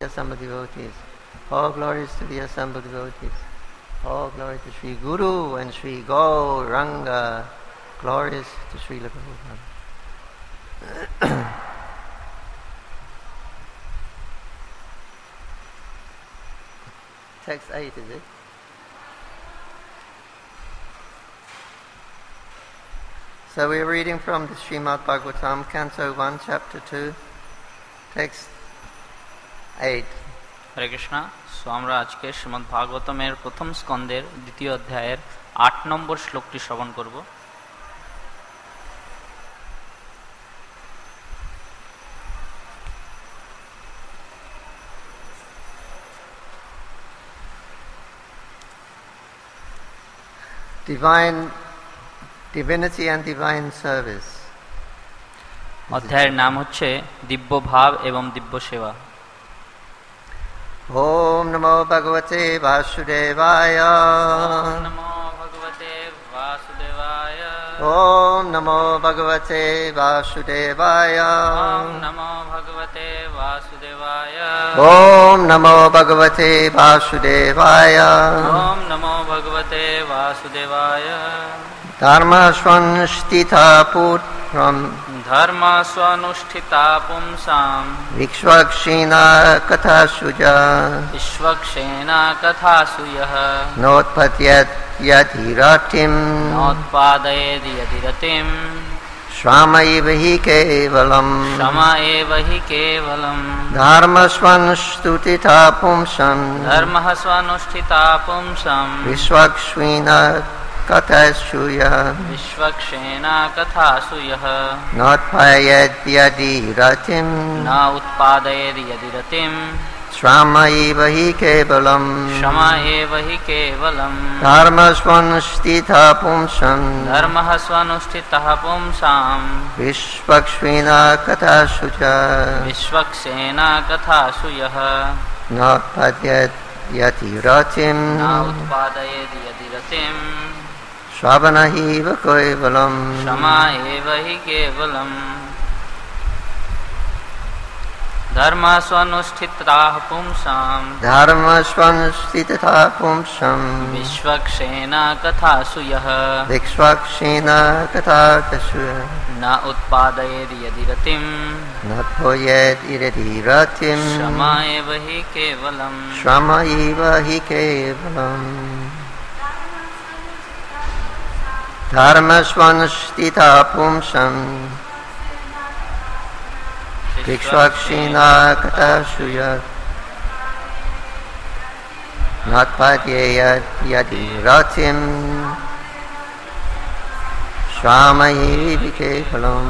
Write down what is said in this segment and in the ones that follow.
assembled devotees. All glories to the assembled devotees. All glory to Sri Guru and Sri Gauranga. Glories to Srila Prabhupada. Text 8, is it? So we're reading from the Srimad Bhagavatam, Canto 1, Chapter 2, text 8. Hare Krishna. So আমরা আজকে শ্রীমদ্ ভাগবতমের প্রথম স্কন্ধের দ্বিতীয় অধ্যায়ের 8 নম্বর শ্লোকটি শ্রবণ করব। Divinity and Divine Service. অধ্যায়ের নাম হচ্ছে দিব্য ভাব এবং দিব্য সেবা। Om Namo Bhagavate Vasudevaya. Om Namo Bhagavate Vasudevaya. Om Namo Bhagavate Vasudevaya. Om Namo Bhagavate Vasudevaya. Om Namo Bhagavate Vasudevaya. Om Namo Bhagavate Vasudevaya. Dharma Swanstita Putram Dharma Swanusthita Pumsam Vikshvakshina Kathasuja Vishvakshena Kathasuyah Notpatyat Yadhiratim Notpadayed Yadiratim Shrama Evahi Kevalam Shama Evahi Kevalam Dharma Swanstutita Pumsam Dharma Swanusthita Pumsam Vishvakshina Kathasuya Vishvakshena Kathasuyah Notpayat Yadhiratim Na Utpadayed Yadiratim Shrama Evahi Kevalam Shama Evahi Kevalam Dharma Swanstita Pumsam Dharma Swanusthita Pumsam Vishvakshvina Kathasuja Vishvakshena Kathasuyah Notpadyat Yadhiratim Na Utpadayed Yadiratim Shravanahiva Kevalam Shama Evahi Kevalam Dharma Swanusthita Pumsam Dharma Swanstita Pumsam Vishvakshena Kathasuyah Vikshvakshina Kathasuya Na Utpadayed Yadiratim Natpoyet Iradiratim Shama Evahi Kevalam Shrama Evahi Kevalam Dharma Swanstita Pumsam Vikshvakshina Kathasuya Natpadyayat Yadhiratim Shramayi Kevalam.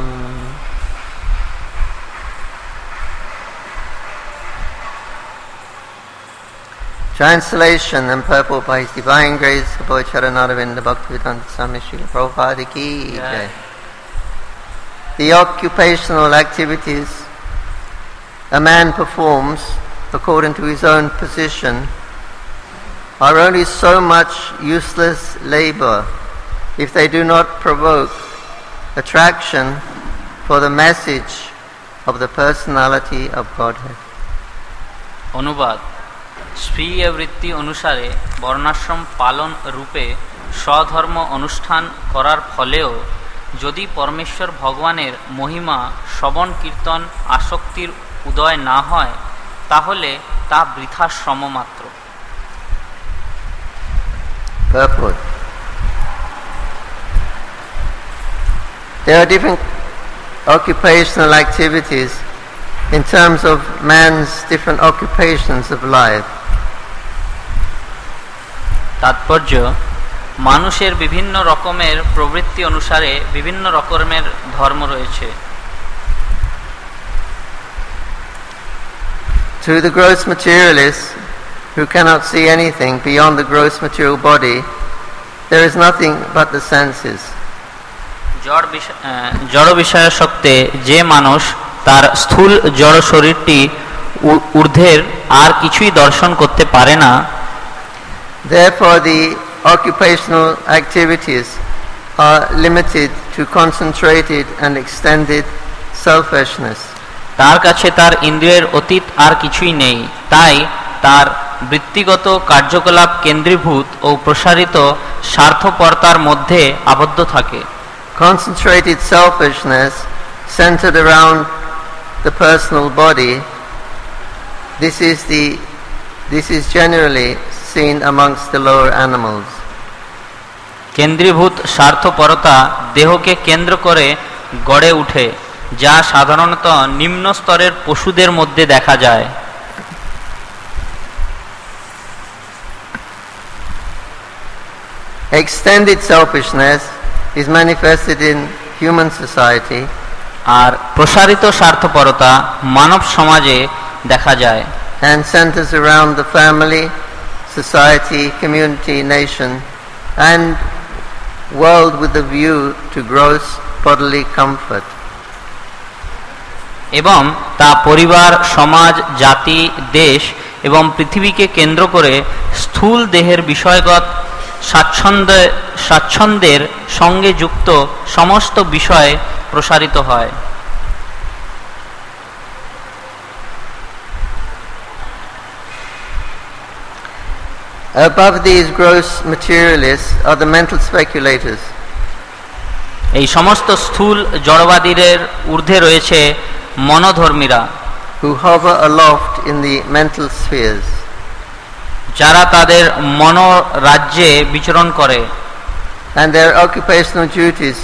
Translation and purport by His Divine Grace Kapil Charanaravinda Bhaktivedanta Swami Srila Prabhupada Ki Jai. The occupational activities a man performs according to his own position are only so much useless labor if they do not provoke attraction for the message of the personality of Godhead. অনুবাদ: স্বীয় বৃত্তি অনুসারে বর্ণাশ্রম পালন রূপে স্বধর্ম অনুষ্ঠান করার ফলেও যদি পরমেশ্বর ভগবানের মহিমা শ্রবণ কীর্তন আসক্তির উদয় না হয় তাহলে তা বৃথা শ্রম মাত্র। Purport. There are different occupational activities in terms of man's different occupations of life. তাৎপর্য: মানুষের বিভিন্ন রকমের প্রবৃত্তি অনুসারে বিভিন্ন রকমের ধর্ম রয়েছে। To the gross materialist who cannot see anything beyond the gross material body, there is nothing but the senses. জড় বিষয়াসক্তে যে মানুষ তার স্থূল জড় শরীরটি ঊর্ধ্বের আর কিছুই দর্শন করতে পারে না, Therefore the occupational activities are limited to concentrated and extended selfishness. তার কাছে তার ইন্দ্রিয়ের অতীত আর কিছুই নেই, তাই তার বৃত্তিগত কার্যকলাপ কেন্দ্রীভূত ও প্রসারিত স্বার্থপরতার মধ্যে আবদ্ধ থাকে। Concentrated selfishness centered around the personal body, this is generally seen amongst the lower animals. কেন্দ্রীভূত স্বার্থপরতা দেহকে কেন্দ্র করে গড়ে ওঠে, যা সাধারণত নিম্ন স্তরের পশুদের মধ্যে দেখা যায়। Extended selfishness is manifested in human society, আর প্রসারিত স্বার্থপরতা মানব সমাজে দেখা যায় and centers around the family, society, community, nation, and world with a view to gross bodily comfort. এবং তা পরিবার, সমাজ, জাতি, দেশ এবং পৃথিবীকে কেন্দ্র করে স্থূল দেহের বিষয়গত স্বাচ্ছন্দ্যের সঙ্গে যুক্ত সমস্ত বিষয় প্রসারিত হয়। Above these gross materialists are the mental speculators. এই সমস্ত স্থূল জড়বাদীদের ঊর্ধ্বে রয়েছে মনোধর্মীরা, who hover aloft in the mental spheres, যারা তাদের মনোরাজ্যে বিচরণ করে, and their occupational duties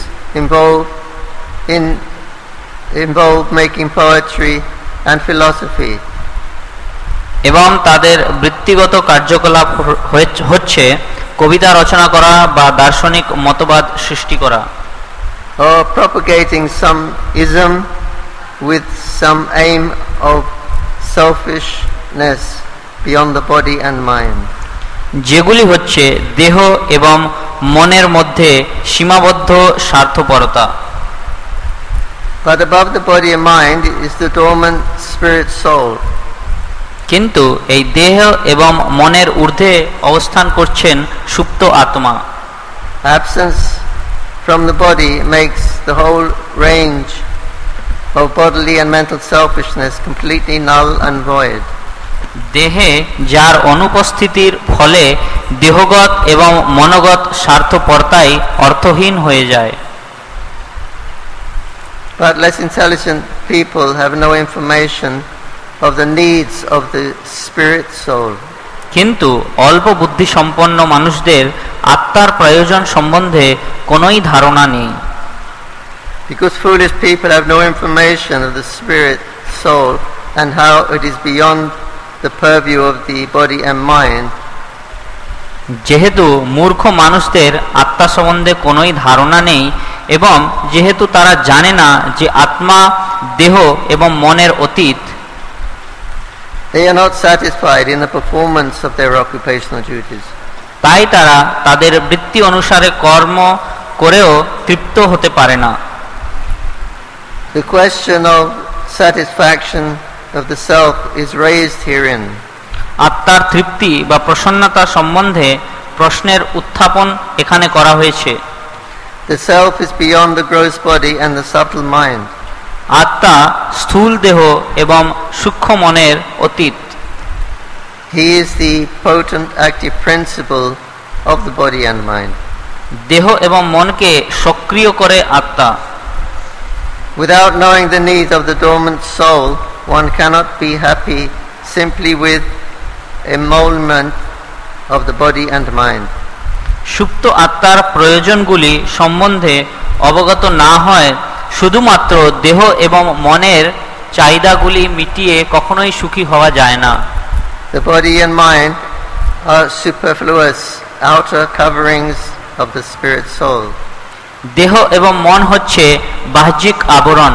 involve making poetry and philosophy. এবং তাদের বৃত্তিগত কার্যকলাপ হচ্ছে কবিতা রচনা করা বা দার্শনিক মতবাদ সৃষ্টি করা, or propagating some ism with some aim of selfishness beyond the body and mind. যেগুলি হচ্ছে দেহ এবং মনের মধ্যে সীমাবদ্ধ স্বার্থপরতা। But above the body and mind is the dormant spirit soul. কিন্তু এই দেহ এবং মনের ঊর্ধ্বে অবস্থান করছেন সুপ্ত আত্মা। Absence from the body makes the whole range of bodily and mental selfishness completely null and void. দেহে যার অনুপস্থিতির ফলে দেহগত এবং মনোগত স্বার্থপরতাই অর্থহীন হয়ে যায়। But less intelligent people have no information of the needs of the spirit soul. কিন্তু অল্প বুদ্ধি সম্পন্ন মানুষদের আত্মার প্রয়োজন সম্বন্ধে কোনোই ধারণা নেই। Because foolish people have no information of the spirit soul and how it is beyond the purview of the body and mind. যেহেতু মূর্খ মানুষদের আত্মা সম্বন্ধে কোনোই ধারণা নেই এবং যেহেতু তারা জানে না যে আত্মা দেহ এবং মনের অতীত, they are not satisfied in the performance of their occupational duties. তাই তারা তাদের বৃত্তি অনুসারে কর্ম করেও তৃপ্ত হতে পারে না। The question of satisfaction of the self is raised herein. আত্মার তৃপ্তি বা প্রসন্নতা সম্বন্ধে প্রশ্নের উত্থাপন এখানে করা হয়েছে। The self is beyond the gross body and the subtle mind. আত্মা স্থূল দেহ এবং সূক্ষ্ম মনের অতীত। He is the potent active principle of the body and mind. দেহ এবং মনকে সক্রিয় করে আত্মা। Without knowing the needs of the dormant soul, one cannot be happy simply with emolument of the body and mind. সুপ্ত আত্মার প্রয়োজনগুলি সম্বন্ধে অবগত না হয় শুধুমাত্র দেহ এবং মনের চাহিদাগুলি মিটিয়ে কখনোই সুখী হওয়া যায় না। The body and mind are superfluous outer coverings of the spirit soul. দেহ এবং মন হচ্ছে বাহ্যিক আবরণ।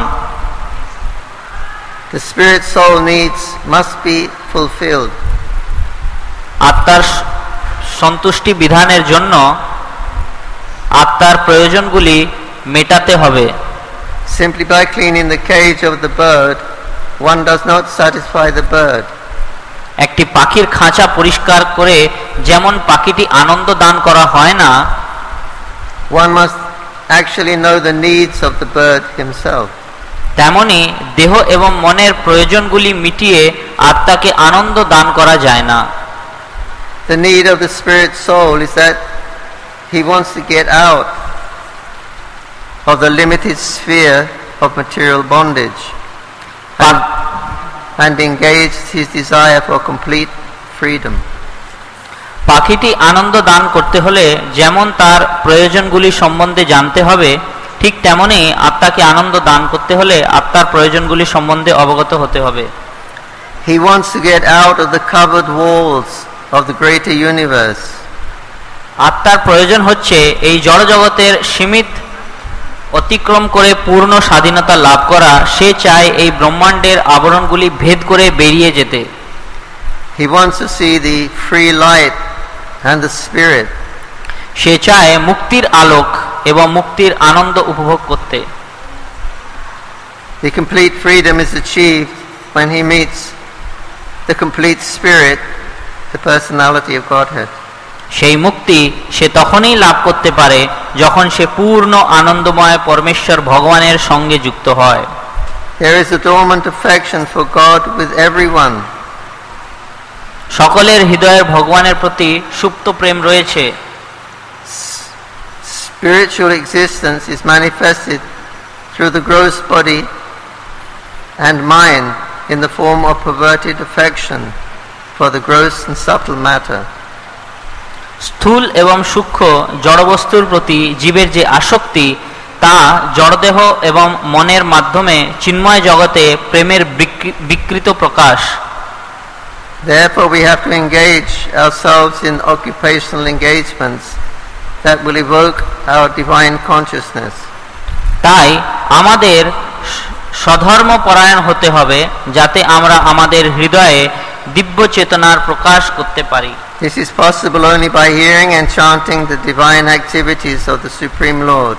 The spirit soul needs must be fulfilled. আত্মার সন্তুষ্টি বিধানের জন্য আত্মার প্রয়োজনগুলি মেটাতে হবে। Simply by cleaning the cage of the bird, one does not satisfy the bird. একটি পাখির খাঁচা পরিষ্কার করে যেমন পাখিটি আনন্দ দান করা হয় না, one must actually know the needs of the bird himself. তেমনি দেহ এবং মনের প্রয়োজনগুলি মিটিয়ে আত্মাকে আনন্দ দান করা যায় না। The need of the spirit soul is that he wants to get out of the limited sphere of material bondage and engage his desire for complete freedom. পাখিটি আনন্দ দান করতে হলে যেমন তার প্রয়োজনগুলি সম্বন্ধে জানতে হবে, ঠিক তেমনি আত্মাকে আনন্দ দান করতে হলে আত্মার প্রয়োজনগুলি সম্বন্ধে অবগত হতে হবে। He wants to get out of the covered walls of the greater universe. আত্মার প্রয়োজন হচ্ছে এই জড়জগতের সীমিত অতিক্রম করে পূর্ণ স্বাধীনতা লাভ করা। সে চায় এই ব্রহ্মাণ্ডের আবরণগুলি ভেদ করে বেরিয়ে যেতে। He wants to see the free light and the spirit. সে চায় মুক্তির আলোক এবং মুক্তির আনন্দ উপভোগ করতে। The complete freedom is achieved when he meets the complete spirit, the personality of Godhead. সেই মুক্তি সে তখনই লাভ করতে পারে যখন সে পূর্ণ আনন্দময় পরমেশ্বর ভগবানের সঙ্গে যুক্ত হয়। There is a dormant affection for God with everyone. সকলের হৃদয়ে ভগবানের প্রতি সুপ্ত প্রেম রয়েছে। Spiritual existence is manifested through the gross body and mind in the form of perverted affection for the gross and subtle matter. স্থূল এবং সূক্ষ্ম জড়বস্তুর প্রতি জীবের যে আসক্তি, তা জড়দেহ এবং মনের মাধ্যমে চিন্ময় জগতে প্রেমের বিকৃত প্রকাশ। Therefore we have to engage ourselves in occupational engagements that will evoke our divine consciousness. তাই আমাদের স্বধর্ম পরায়ণ হতে হবে যাতে আমরা আমাদের হৃদয়ে দিব্য চেতনার প্রকাশ করতে পারি। This is possible only by hearing and chanting the divine activities of the Supreme Lord.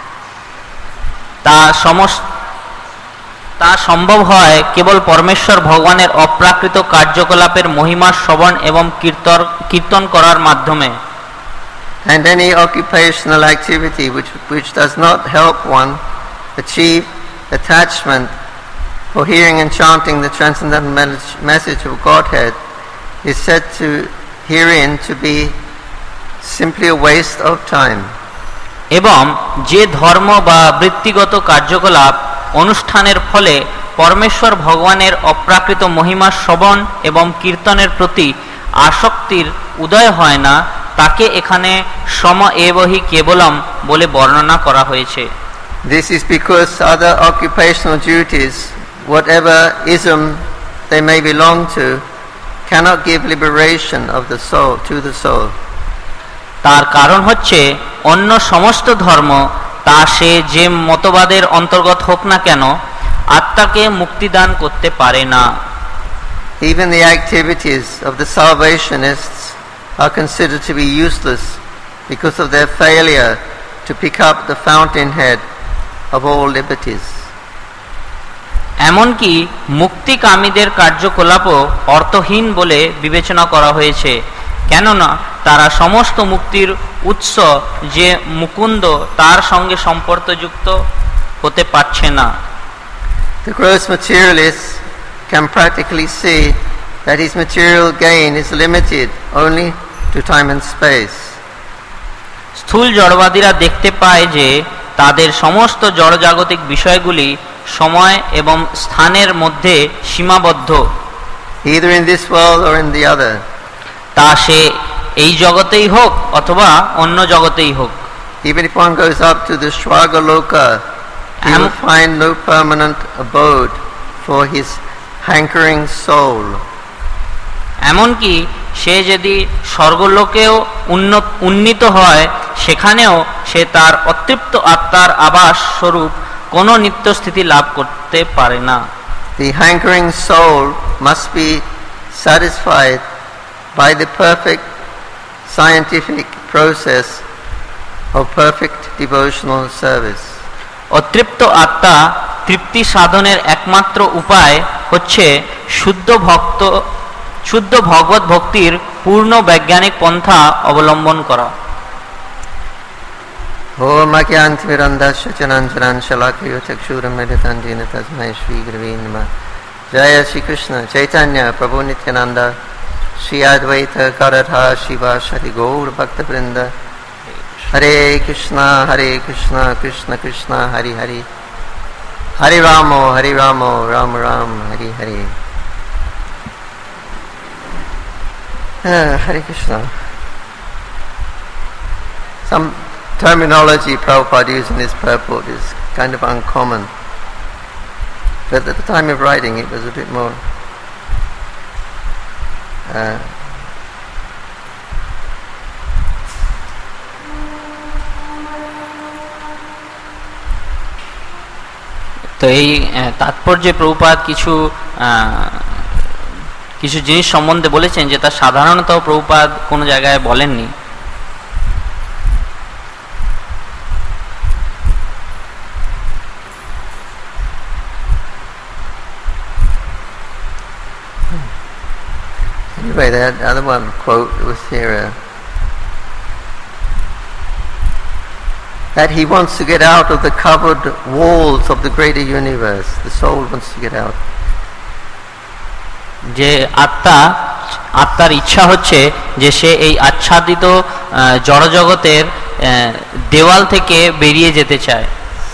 তা সম্ভব হয় কেবল পরমেশ্বর ভগবানের অপ্রাকৃত কার্যকলাপের মহিমা শ্রবণ এবং কীর্তন করার মাধ্যমে। And any occupational activity which does not help one achieve attachment for hearing and chanting the transcendental message of Godhead is said to herein to be simply a waste of time. এবং যে ধর্ম বা বৃত্তিগত কার্যকলাপ অনুষ্ঠানের ফলে পরমেশ্বর ভগবানের অপ্রাকৃত মহিমা শ্রবণ এবং কীর্তনের প্রতি আসক্তির উদয় হয় না, তাকে এখানে সম এবহি কেবলম বলে বর্ণনা করা হয়েছে। This is because other occupational duties, whatever ism they may belong to, cannot give liberation of the soul to the soul. তার কারণ হচ্ছে অন্য সমস্ত ধর্ম, তা সে যে মতবাদের অন্তর্গত হোক না কেন, আত্মাকে মুক্তিদান করতে পারে না। Even the activities of the salvationists are considered to be useless because of their failure to pick up the fountainhead of all liberties. এমনকি মুক্তিকামীদের কার্যকলাপও অর্থহীন বলে বিবেচনা করা হয়েছে, কেননা তারা সমস্ত মুক্তির উৎস যে মুকুন্দ তার সঙ্গে সম্পর্কযুক্ত হতে পারছে না। The gross materialist can practically see that his material gain is limited only to time and space. স্থূল জড়বাদীরা দেখতে পায় যে তাদের সমস্ত জড়জাগতিক বিষয়গুলি সময় এবং স্থানের মধ্যে সীমাবদ্ধ, either in this world or in the other. তা সে এই জগতেই হোক অথবা অন্য জগতেই হোক। Even if one goes up to the Shvagaloka, he will find no permanent abode for his hankering soul. এমনকি সে যদি স্বর্গলোকেও উন্নীত হয়, সেখানেও সে তার অতৃপ্ত আত্মার আবাস স্বরূপ কোনো নিত্যস্থিতি লাভ করতে পারে না। The hankering soul must be satisfied by the perfect scientific process of perfect devotional service. অতৃপ্ত আত্মা তৃপ্তি সাধনের একমাত্র উপায় হচ্ছে শুদ্ধ ভগবত ভক্তির পূর্ণ বৈজ্ঞানিক পন্থা অবলম্বন করা। Om Akyantimirandasya Chanancharan Shalakriyo Chakshuram Meditandina Tasmai Shri Gurave Namah. Jaya Shri Krishna Chaitanya Prabhu Nityananda Shri Advaita Garadha Shivasari Gaur Bhakta Vrinda. Hare Krishna Krishna Krishna Hari Hari, Hare Ramo Ram Ram Hari Hari. Hare Krishna. Some terminology Prabhupada used in this purport is kind of uncommon, but at the time of writing it was a bit more তো এই তাৎপর্যে প্রভুপাদ কিছু কিছু জিনিস সম্বন্ধে বলেছেন যেটা সাধারণত প্রভুপাদ কোনো জায়গায় বলেননি। Anyway, that other one quote was here, that he wants to get out of the covered walls of the greater universe. The soul wants to get out. যে আত্মার ইচ্ছা হচ্ছে যে সে এই আচ্ছাদিত জড়জগতের দেওয়াল থেকে বেরিয়ে যেতে চায়।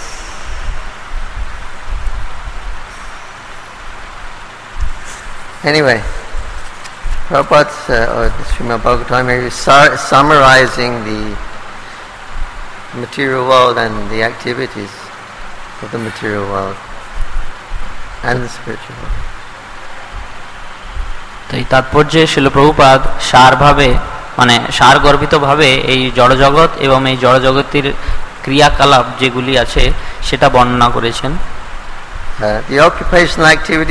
Anyway, Prabhupada's or the Srimad Bhagavatam is summarizing the material world and the activities of the material world and the spiritual world. তো এই তাৎপর্যে শিল প্রভুপাদ সারভাবে মানে সারগর্ভিতভাবে এই জড়জগৎ এবং এই জড়জগতের ক্রিয়াকলাপ যেগুলি আছে সেটা বর্ণনা করেছেন। The occupational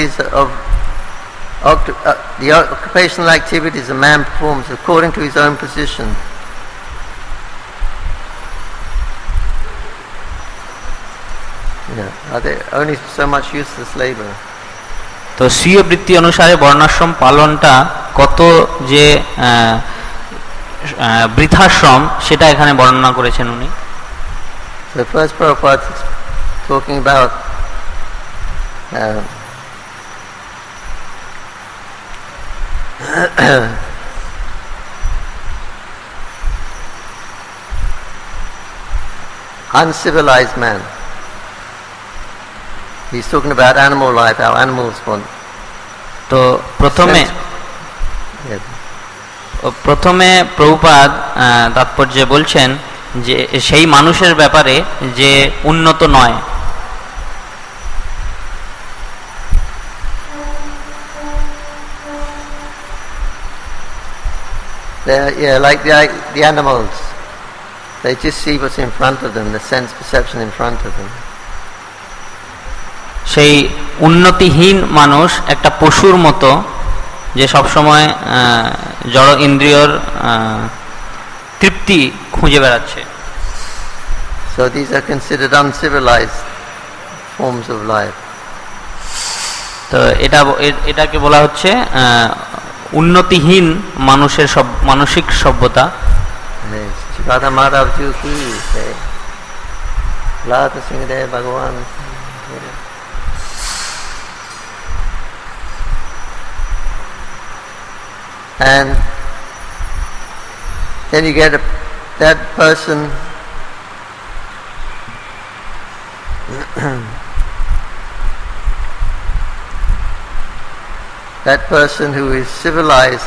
activities a man performs according to his own position. Are there only so much useless labor? তো স্বীয় বৃত্তি অনুসারে বর্ণাশ্রম পালনটা কত যে বৃথাশ্রম সেটা এখানে বর্ণনা করেছেন উনি। The first Prabhupada is talking about uncivilized man. He's talking about animal life, how animals want. তো প্রথমে প্রভুপাদ তাৎপর্যে বলছেন যে সেই মানুষের ব্যাপারে যে উন্নত নয়। Like the animals, they just see what's in front of them, the sense perception in front of them. সেই উন্নতিহীন মানুষ একটা পশুর মতো যে সবসময় জড় ইন্দ্রিয়র তৃপ্তি খুঁজে বেড়াচ্ছে। So these are considered uncivilized forms of life. তো এটাকে বলা হচ্ছে উন্নতিহীন মানুষের মানসিক সভ্যতা। রাধা মাধব জি কি লাত সিং রে ভগবান। And then you get that person who is civilized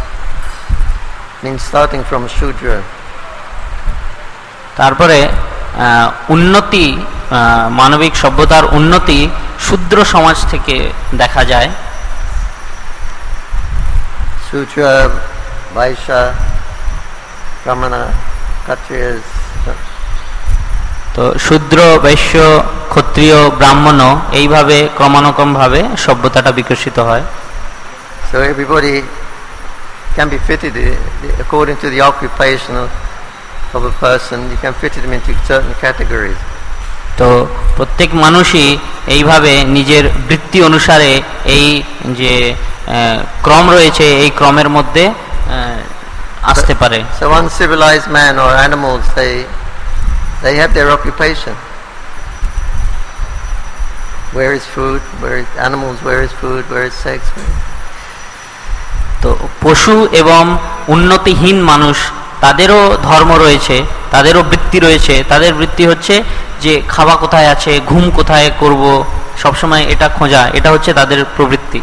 means starting from Shudra. তারপরে উন্নতি মানবিক সভ্যতার উন্নতি শূদ্র সমাজ থেকে দেখা যায়। Shudra, Vaishya, Brahmana, Kshatriyas. তো শূদ্র বৈশ্য ক্ষত্রিয় ব্রাহ্মণ এইভাবে ক্রমানুক্রমভাবে সভ্যতাটা বিকশিত হয়। So everybody can be fitted according to the occupation of a person. You can fit them into certain categories. তো প্রত্যেক মানুষই এইভাবে নিজের বৃত্তি অনুসারে এই যে ক্রম রয়েছে এই ক্রমের মধ্যে আসতে পারে। So uncivilized man or animals, they They have their occupation. Where is food? Where is animals? Where is food? Where is sex? তো পশু এবং উন্নতিহীন মানুষ তাদেরও ধর্ম রয়েছে, তাদেরও বৃত্তি রয়েছে। তাদের বৃত্তি হচ্ছে যে খাওয়া কোথায় আছে, ঘুম কোথায় করব, সবসময় এটা খোঁজা, এটা হচ্ছে তাদের প্রবৃত্তি।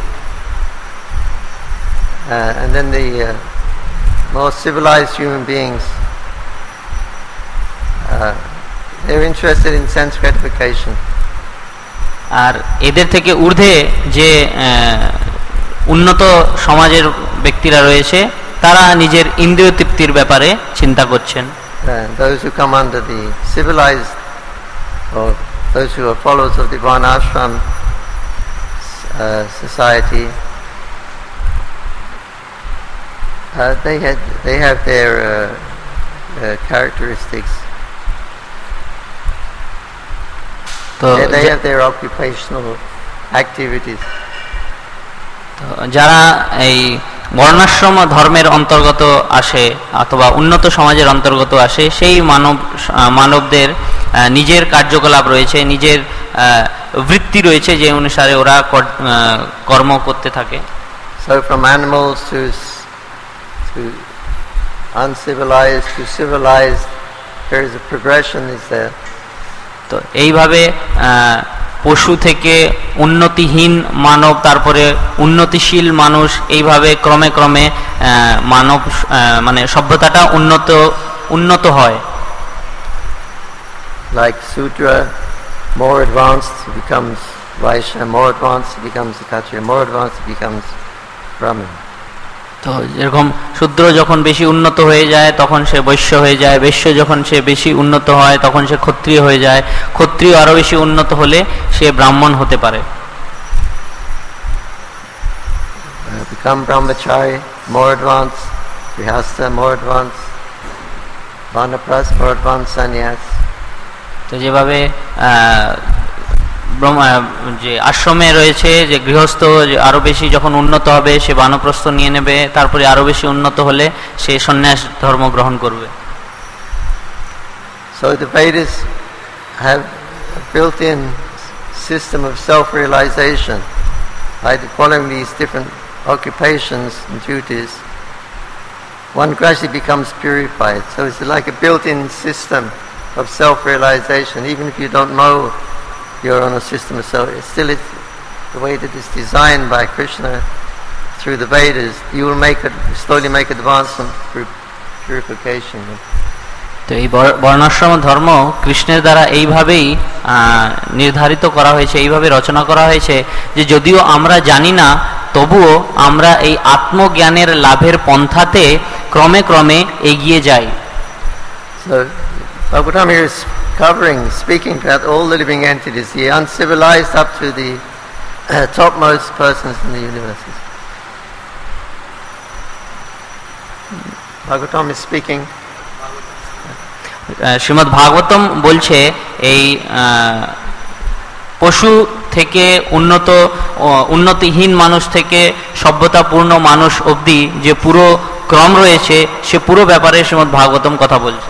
And then the more civilized human beings, they're interested in sense gratification. আর এদের থেকে ঊর্ধ্বে যে উন্নত সমাজের ব্যক্তিরা রয়েছে তারা নিজের ইন্দ্রিয় তৃপ্তির ব্যাপারে চিন্তা করছেন। Those who come under the civilized, or those who are followers of the Varnashram society, they have their characteristics. They have their occupational activities. যারা এই বর্ণাশ্রম ধর্মের অন্তর্গত আসে অথবা উন্নত সমাজের অন্তর্গত আসে সেই মানবদের নিজের কার্যকলাপ রয়েছে, নিজের বৃত্তি রয়েছে, যে অনুসারে ওরা কর্ম করতে থাকে। So from animals to uncivilized to civilized, there is a progression, is there? তো এইভাবে পশু থেকে উন্নতিহীন মানব, তারপরে উন্নতিশীল মানুষ, এইভাবে ক্রমে ক্রমে মানব মানে সভ্যতাটা উন্নত হয়। Like Sudra, more advanced he becomes Vaishya, more advanced he becomes Kshatriya, more advanced he becomes Brahmin. তো যেরকম শূদ্র যখন বেশি উন্নত হয়ে যায় তখন সে বৈশ্য হয়ে যায়, বৈশ্য যখন সে বেশি উন্নত হয় তখন সে ক্ষত্রিয় হয়ে যায়, ক্ষত্রিয় আরো বেশি উন্নত হলে সে ব্রাহ্মণ হতে পারে। Become brahmachari, more advanced, grihastha, more advanced, vanaprastha, more advanced, sannyas. তো যেভাবে যে আশ্রমে রয়েছে যে গৃহস্থ আরো বেশি যখন উন্নত হবে সে বানপ্রস্থ নিয়ে নেবে, তারপরে আরো বেশি উন্নত হলে সে সন্ন্যাস ধর্ম গ্রহণ করবে। So the Vedas have a built-in system of self-realization. By following these different occupations and duties, one gradually becomes purified. So it's like a built-in system of self-realization. Even if you don't know you're on a system of self, still it's the way that it's designed by Krishna through the Vedas. You will slowly make advancement through purification. তো এই বর্ণাশ্রম ধর্ম কৃষ্ণের দ্বারা এইভাবেই নির্ধারিত করা হয়েছে, এইভাবে রচনা করা হয়েছে যে যদিও আমরা জানি না তবুও আমরা এই আত্মজ্ঞানের লাভের পন্থাতে ক্রমে ক্রমে এগিয়ে যাই। So Bhagavatam here is speaking about all the living entities, the uncivilized up to the topmost persons in the universes. Bhagavatam is speaking. Shrimad Bhagavatam বলছে এই পশু থেকে উন্নতিহীন মানুষ থেকে সভ্যতাপূর্ণ মানুষ অবধি যে পুরো ক্রম রয়েছে সে পুরো ব্যাপারে শ্রীমদ্ ভাগবতম কথা বলছে।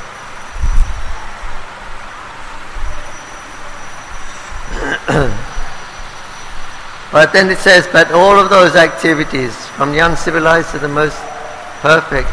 But then it says, but all of those activities, from the uncivilized to the most perfect,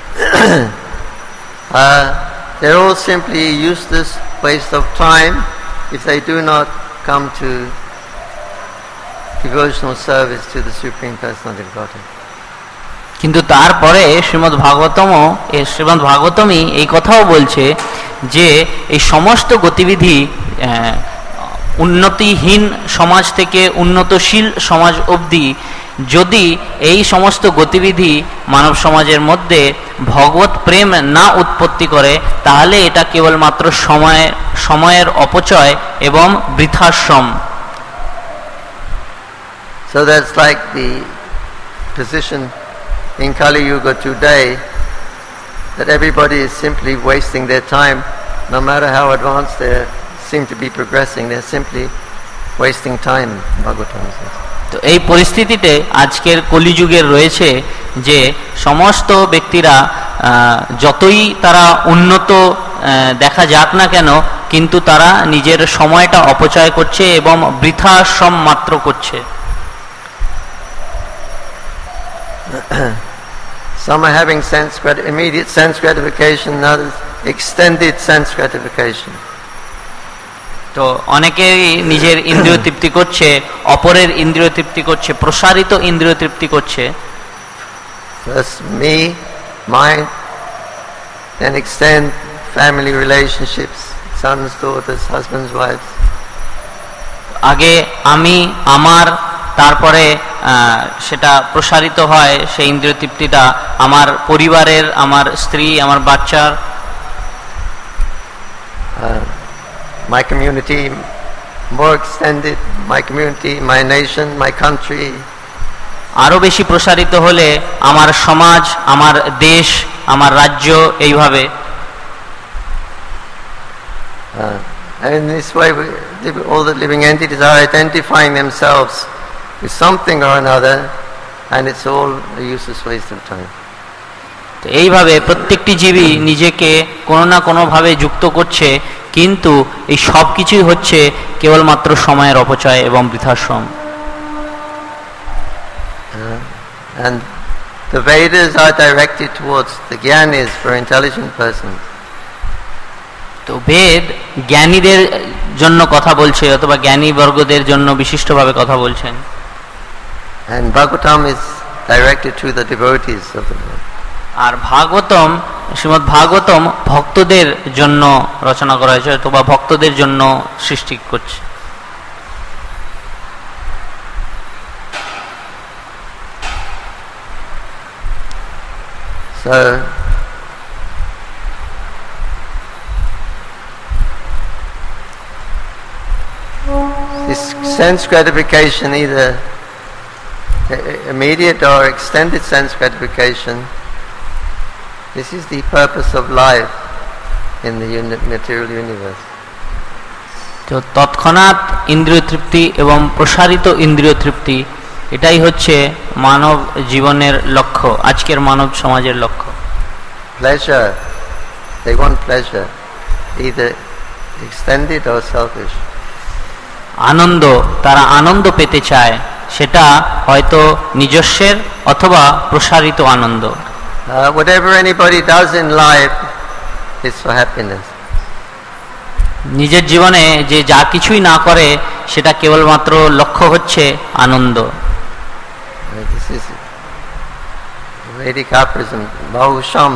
they're all simply useless waste of time if they do not come to devotional service to the Supreme Personality of Godhead. কিন্তু তারপরে শ্রীমদ্ ভাগবতমই এই কথাও বলছে যে এই সমস্ত গতিবিধি উন্নতিহীন সমাজ থেকে উন্নতশীল সমাজ অবধি যদি এই সমস্ত গতিবিধি মানব সমাজের মধ্যে ভগবত প্রেম না উৎপত্তি করে তাহলে এটা কেবলমাত্র সময়ের অপচয় এবং বৃথাশ্রম। So that's like the position in Kali Yuga today, that everybody is simply wasting their time, no matter how advanced they seem to be progressing, they're simply wasting time. Bhagavatam says. তো এই পরিস্থিতিতে আজকের কলিযুগের রয়েছে যে সমস্ত ব্যক্তিরা যতই তারা উন্নত দেখা যাক না কেন, কিন্তু তারা নিজের সময়টা অপচয় করছে এবং বৃথা শ্রম মাত্র করছে। Some are having immediate sense gratification, others extended sense gratification. তো অনেকেই নিজের ইন্দ্রিয় তৃপ্তি করছে, অপরের ইন্দ্রিয় তৃপ্তি করছে, প্রসারিত ইন্দ্রিয় তৃপ্তি করছে। First me, mine, then extend family relationships, sons, daughters, husbands, wives. আগে আমি, আমার, তারপরে সেটা প্রসারিত হয় সেই ইন্দ্রিয় তৃপ্তিটা আমার পরিবারের, আমার স্ত্রী, আমার বাচ্চার, my community, more extended, my community, my nation, my country. আরো বেশি প্রসারিত হলে আমার সমাজ, আমার দেশ, আমার রাজ্য, এইভাবে। And in this way all the living entities are identifying themselves with something or another, and it's all a useless waste of time. তো এইভাবে প্রত্যেকটি জীবই নিজেকে কোনো না কোনোভাবে যুক্ত করছে, কিন্তু এই সব কিছুই হচ্ছে কেবলমাত্র সময়ের অপচয় এবং বৃথাশ্রম। And the Vedas are directed towards the Gyanis, for intelligent persons. তো বেদ জ্ঞানীদের জন্য কথা বলছে, অথবা জ্ঞানী বর্গদের জন্য বিশিষ্টভাবে কথা বলছেন। And Bhagavatam is directed to the devotees of the Lord. আর ভাগবতম, শ্রীমদ্ ভাগবতম ভক্তদের জন্য রচনা করা হয়েছে, অথবা ভক্তদের জন্য সৃষ্টি করছে। So this sense gratification, either immediate or extended sense gratification, this is the purpose of life in the material universe. তো তৎক্ষণাৎ ইন্দ্রিয় তৃপ্তি এবং প্রসারিত ইন্দ্রিয় তৃপ্তি, এটাই হচ্ছে মানব জীবনের লক্ষ্য, আজকের মানব সমাজের লক্ষ্য। Pleasure, they want pleasure, either extended or selfish. আনন্দ, তারা আনন্দ পেতে চায়, সেটা হয়তো নিজস্বের অথবা প্রসারিত আনন্দ। Whatever anybody does in life is for happiness. নিজের জীবনে যে যা কিছুই না করে সেটা কেবলমাত্র লক্ষ্য হচ্ছে আনন্দ। This is Vedic aphorism, Bahusham.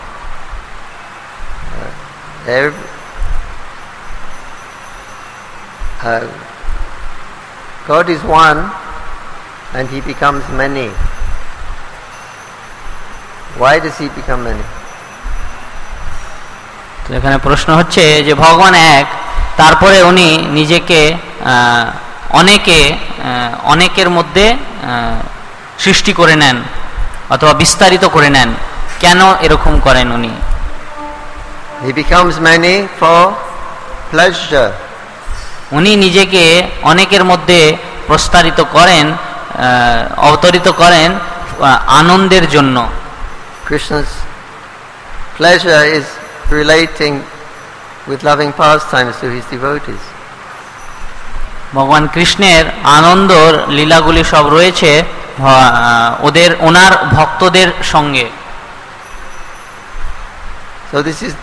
God is one and he becomes many. Why does he become many? তো এখানে প্রশ্ন হচ্ছে যে ভগবান এক, তারপরে উনি নিজেকে অনেকের মধ্যে সৃষ্টি করে নেন অথবা বিস্তারিত করে নেন, কেন এরকম করেন উনি? He becomes many for pleasure. উনি নিজেকে অনেকের মধ্যে প্রস্তারিত করেন, অবতরিত করেন আনন্দের জন্য। Krishna's pleasure is relating with loving pastimes to his devotees. ভগবান কৃষ্ণের আনন্দর লীলাগুলি সব রয়েছে ওনার ভক্তদের সঙ্গে। So this is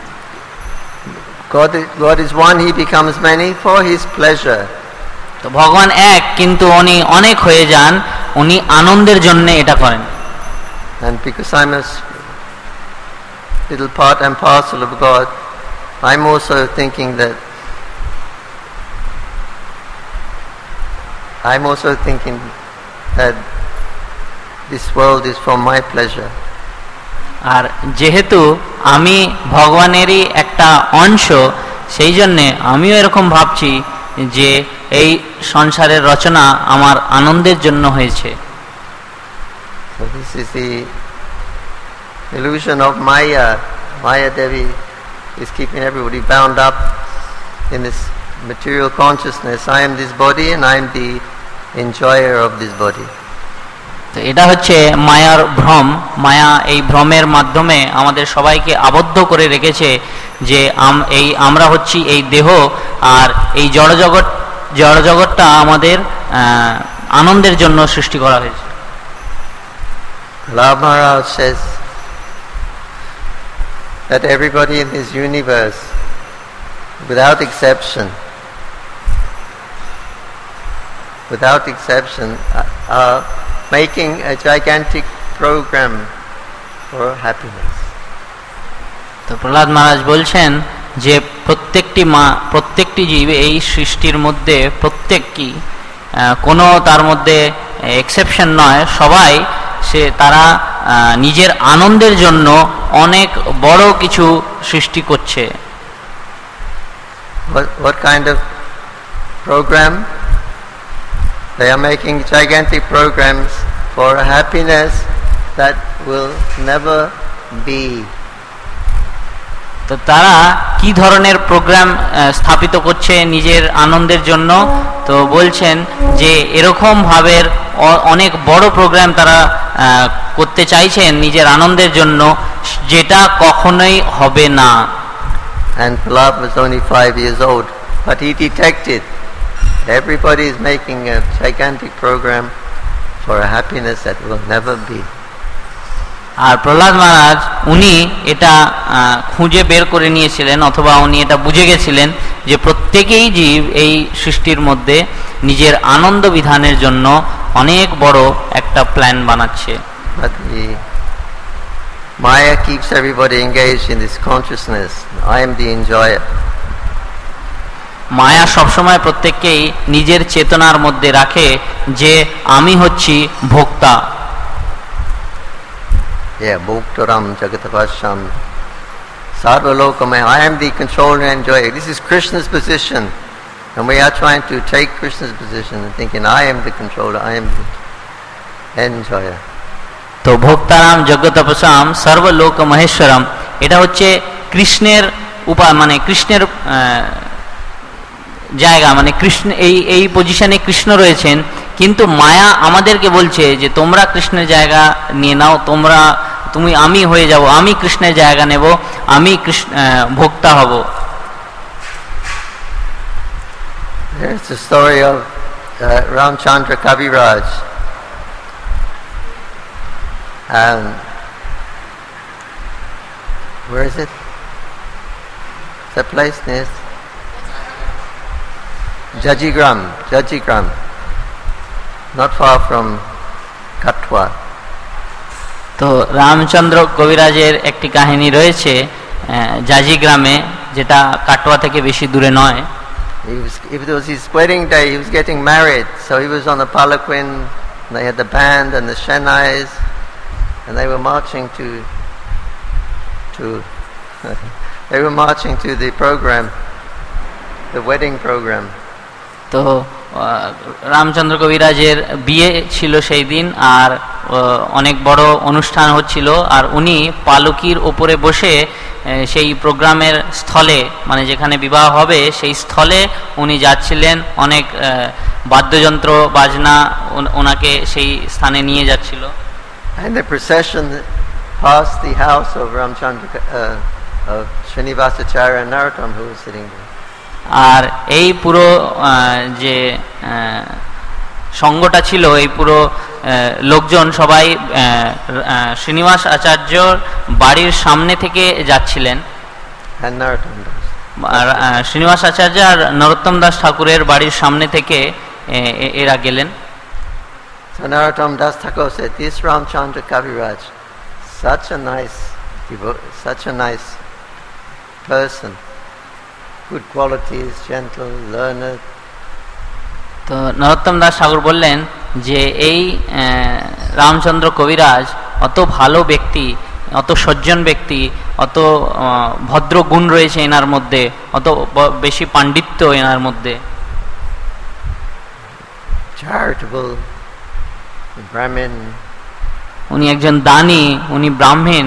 God is one, he becomes many for his pleasure. তো ভগবান এক, কিন্তু উনি অনেক হয়ে যান, উনি আনন্দের জন্য এটা করেন। And because I'm a little part and parcel of God, I'm also thinking that this world is for my pleasure. আর যেহেতু আমি ভগবানেরই একটা অংশ, সেই জন্যে আমিও এরকম ভাবছি যে এই সংসারের রচনা আমার আনন্দের জন্য হয়েছে। So this is the illusion of Maya. Maya Devi is keeping everybody bound up in this material consciousness. I am this body and I am the enjoyer of this body. তো এটা হচ্ছে মায়ার ভ্রম। মায়া এই ভ্রমের মাধ্যমে আমাদের সবাইকে আবদ্ধ করে রেখেছে যে আমরা হচ্ছি এই দেহ, আর এই জড়জগৎটা আমাদের আনন্দের জন্য সৃষ্টি করা হয়েছে। Prahlad Maharaj says that everybody in this universe, without exception, are making a gigantic program for happiness. তো প্রহ্লাদ মহারাজ বলছেন যে প্রত্যেকটি জীব এই সৃষ্টির মধ্যে প্রত্যেকটি কোনো তার মধ্যে এক্সেপশন নয়, সবাই তারা নিজের আনন্দের জন্য অনেক বড় কিছু সৃষ্টি করছে। What kind of program? They are making gigantic programs for a happiness that will never be. তো তারা কি ধরনের প্রোগ্রাম স্থাপিত করছে নিজের আনন্দের জন্য? তো বলছেন যে এরকম ভাবের অনেক বড় প্রোগ্রাম তারা করতে চাইছেন নিজের আনন্দের জন্য, যেটা কখনোই হবে না। And Prahlad was only 5 years old, but he detected everybody is making a gigantic program for a happiness that will never be. আর প্রহ্লাদ মহারাজ উনি এটা খুঁজে বের করে নিয়েছিলেন, অথবা উনি এটা বুঝে গেছিলেন যে প্রত্যেকেই জীব এই সৃষ্টির মধ্যে নিজের আনন্দ বিধানের জন্য অনেক বড় একটা প্ল্যান বানাচ্ছে। But the Maya keeps everybody engaged in this consciousness. I am the enjoyer. মায়া সবসময় প্রত্যেককেই নিজের চেতনার মধ্যে রাখে যে আমি হচ্ছি ভোক্তা। Yeah, Bhoktaram Jagatapasham Sarvalokamaya. I am the controller and enjoyer. This is Krishna's position. And we are trying to take Krishna's position and thinking I am the controller, I am the enjoyer. তো ভোক্তারাম জগতপসাম সর্বলোক মহেশ্বরম, এটা হচ্ছে কৃষ্ণের মানে কৃষ্ণের জায়গা, মানে কৃষ্ণ এই পজিশনে কৃষ্ণ রয়েছেন, কিন্তু মায়া আমাদেরকে বলছে যে তোমরা কৃষ্ণের জায়গা নিয়ে নাও, আমি হয়ে যাব, আমি কৃষ্ণের জায়গা নেব, আমি ভোক্তা হব। There's the story of Ramchandra Kaviraj. And where is it? The place near Jajigram, not far from Katwa. তো রামচন্দ্র কবিরাজের একটি কাহিনী রয়েছে জাজি গ্রামে, যেটা কাটোয়া থেকে বেশি দূরে নয়। It was his wedding day. He was getting married, so he was on the palanquin. They had the band and the shenais, and they were marching to the program, the wedding program. তো রামচন্দ্র কবিরাজের বিয়ে ছিল সেই দিন, আর অনেক বড় অনুষ্ঠান হচ্ছিল, আর উনি পালকির ওপরে বসে সেই প্রোগ্রামের স্থলে, মানে যেখানে বিবাহ হবে সেই স্থলে উনি যাচ্ছিলেন। অনেক বাদ্যযন্ত্র বাজনা ওনাকে সেই স্থানে নিয়ে যাচ্ছিল। And the procession passed the house of Ramchandra, of Srinivasacharya and Narottam, who was sitting there. আর এই পুরো যে সঙ্গটা ছিল, এই পুরো লোকজন সবাই শ্রীনিবাস আচার্যর বাড়ির সামনে থেকে যাচ্ছিলেন। শ্রীনিবাস আচার্য আর নরোত্তম দাস ঠাকুরের বাড়ির সামনে থেকে এরা গেলেন। So Narottam Das Thakur said, this Ramchandra Kaviraj, such a nice person, good qualities, gentle, learned. তো নরোত্তম দাস ঠাকুর বললেন যে এই রামচন্দ্র কবিরাজ অত ভালো ব্যক্তি, অত সজ্জন ব্যক্তি, অত ভদ্র গুণ রয়েছে এনার মধ্যে, অত বেশি পাণ্ডিত্য এনার মধ্যে। Charitable, Brahmin. উনি একজন দানী, উনি ব্রাহ্মণ।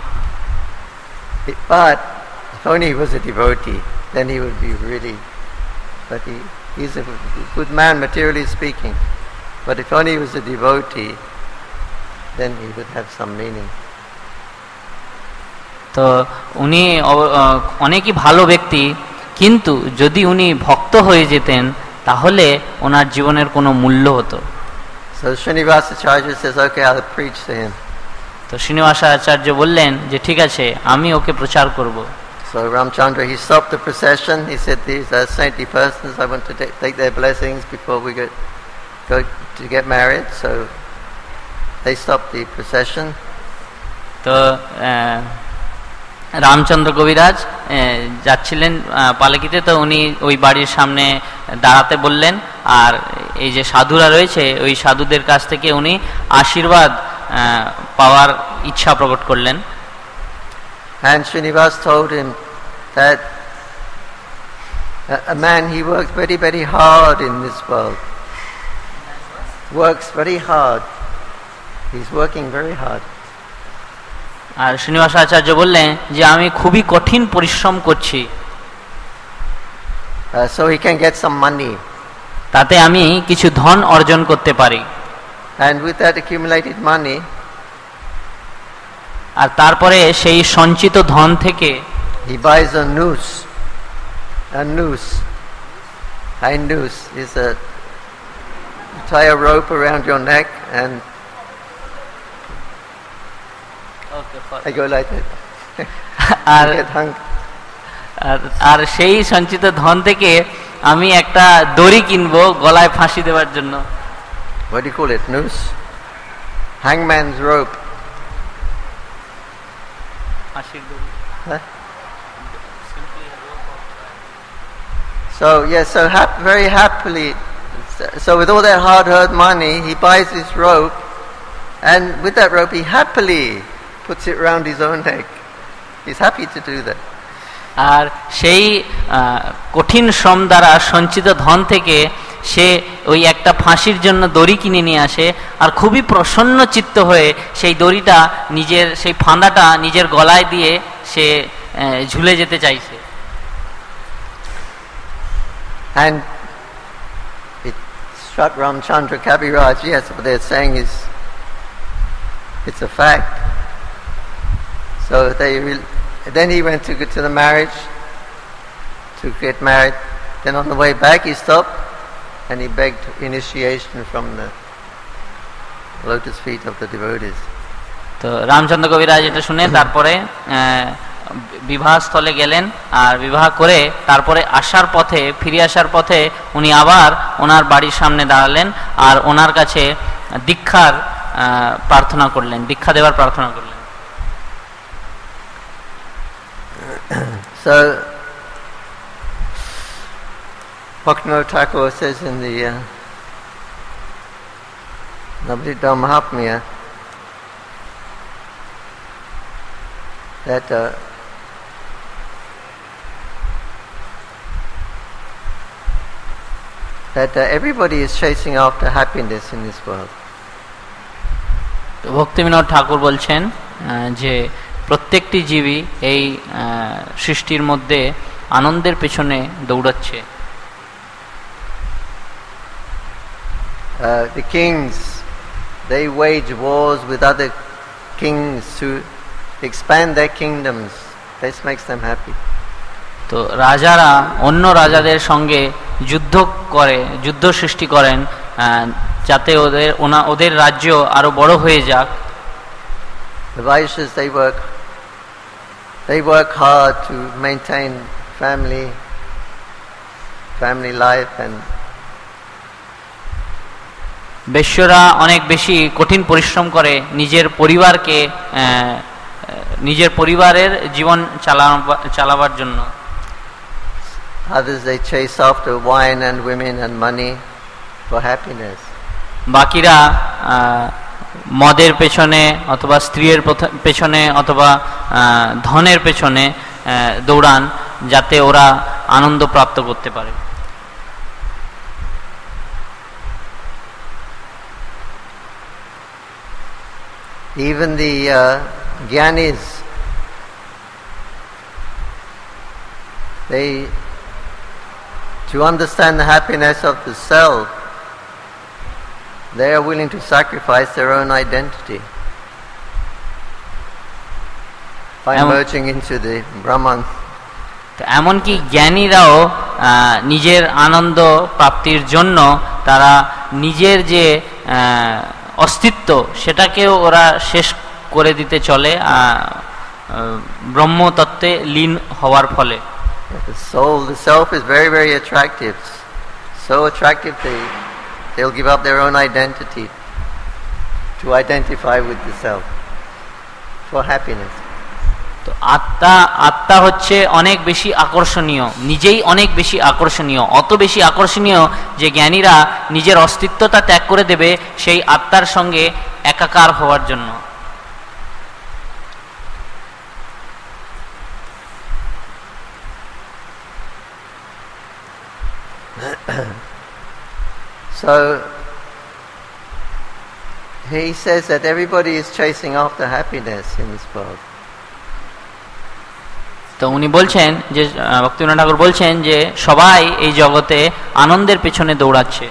But if only he was a devotee, then he would be really, but he's a good man materially speaking, but if only he was a devotee, then he would have some meaning. তো উনি অনেকই ভালো ব্যক্তি, কিন্তু যদি উনি ভক্ত হয়ে যেতেন তাহলে ওনার জীবনের কোনো মূল্য হতো। So Srinivasacharya says, okay, I'll preach to him. তো শ্রীনিবাসাচার্য বললেন যে ঠিক আছে, আমি ওকে প্রচার করব। So Ramchandra, he stopped the procession. He said, these are saintly persons. I want to take their blessings before we go to get married. So they stopped the procession. তো রামচন্দ্র কবিরাজ যাচ্ছিলেন পালকিতে, তো উনি ওই বাড়ির সামনে দাঁড়াতে বললেন, আর এই যে সাধুরা রয়েছে ওই সাধুদের কাছ থেকে উনি আশীর্বাদ পাওয়ার ইচ্ছা প্রকট করলেন। And Srinivas told him that a man, he works very, very hard in this world. Works very hard. He's working very hard. আর শ্রীনিবাসাচার্য বললেন যে আমি খুবই কঠিন পরিশ্রম করছি, so he can get some money. তাতে আমি কিছু ধন অর্জন করতে পারি। And with that accumulated money, আর তারপরে সেই সঞ্চিত ধন থেকে he buys a noose. A noose. A noose is a, you tie a rope around your neck and I go like that. আর সেই সঞ্চিত ধন থেকে আমি একটা দড়ি কিনবো গলায় ফাঁসি দেওয়ার জন্য। What do you call it? Noose? Hangman's rope. Huh? So yes, so very happily. So with all that hard-earned money, he buys this rope, and with that rope, he happily puts it around his own neck. He's happy to do that. আর সেই কঠিন শ্রম দ্বারা সঞ্চিত ধন থেকে সে ওই একটা ফাঁসির জন্য দড়ি কিনে নিয়ে আসে, আর খুবই প্রসন্ন চিত্ত হয়ে সেই দড়িটা নিজের সেই ফাঁদাটা নিজের গলায় দিয়ে সে ঝুলে যেতে চাইছে। And it struck Ramchandra Kaviraj, yes, what they're saying is, it's a fact. So then he went to go to the marriage, to get married. Then on the way back he stopped and he begged initiation from the lotus feet of the devotees. তো রামচন্দ্র কবিরাজ এটা শুনে তারপরে বিবাহস্থলে গেলেন, আর বিবাহ করে তারপরে ফিরে আসার পথে উনি আবার ওনার বাড়ির সামনে দাঁড়ালেন আর ওনার কাছে দীক্ষার প্রার্থনা করলেন, দীক্ষা দেওয়ার প্রার্থনা করলেন। So Bhaktivinoda Thakur says in the Navadvita Mahatmya that everybody is chasing after happiness in this world. Bhaktivinod ঠাকুর বলছেন যে প্রত্যেকটি জীবী এই সৃষ্টির মধ্যে আনন্দের পেছনে দৌড়াচ্ছে। The kings, they wage wars with other kings to expand their kingdoms. This makes them happy. তো রাজারা অন্য রাজাদের সঙ্গে যুদ্ধ সৃষ্টি করেন যাতে ওদের রাজ্য আরো বড় হয়ে যাক। The Vaishyas, they work hard to maintain family life, and বৈশ্যরা অনেক বেশি কঠিন পরিশ্রম করে নিজের পরিবারের জীবন চালাবার জন্য। Others, they chase after wine and women and money for happiness. বাকিরা মদের পেছনে অথবা স্ত্রীর পেছনে অথবা ধনের পেছনে দৌড়ান যাতে ওরা আনন্দ প্রাপ্ত করতে পারে। Even the Gyanis, to understand the happiness of the self, they are willing to sacrifice their own identity. by merging into the Brahman. এমনকি জ্ঞানীরাও নিজের আনন্দ প্রাপ্তির জন্য তারা নিজের যে অস্তিত্ব সেটাকেও ওরা শেষ করে দিতে চলে ব্রহ্ম তত্ত্বে লীন হওয়ার ফলে। The self is very, very attractive. So attractive they'll give up their own identity to identify with the self for happiness. তো আত্মা হচ্ছে অনেক বেশি আকর্ষণীয়, নিজেই অনেক বেশি আকর্ষণীয়, অত বেশি আকর্ষণীয় যে জ্ঞানীরা নিজের অস্তিত্বটা ত্যাগ করে দেবে সেই আত্মার সঙ্গে একাকার হওয়ার জন্য। So he says that everybody is chasing after happiness in this world. তো উনি বলছেন যে ভক্তিবিনোদ ঠাকুর বলছেন যে সবাই এই জগতে আনন্দের পেছনে দৌড়াচ্ছে।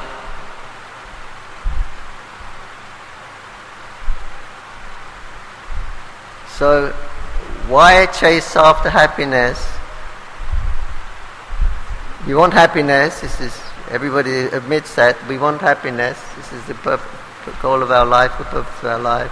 So why chase after happiness? We want happiness. This is, everybody admits that we want happiness. This is the goal of our life, the purpose of our life.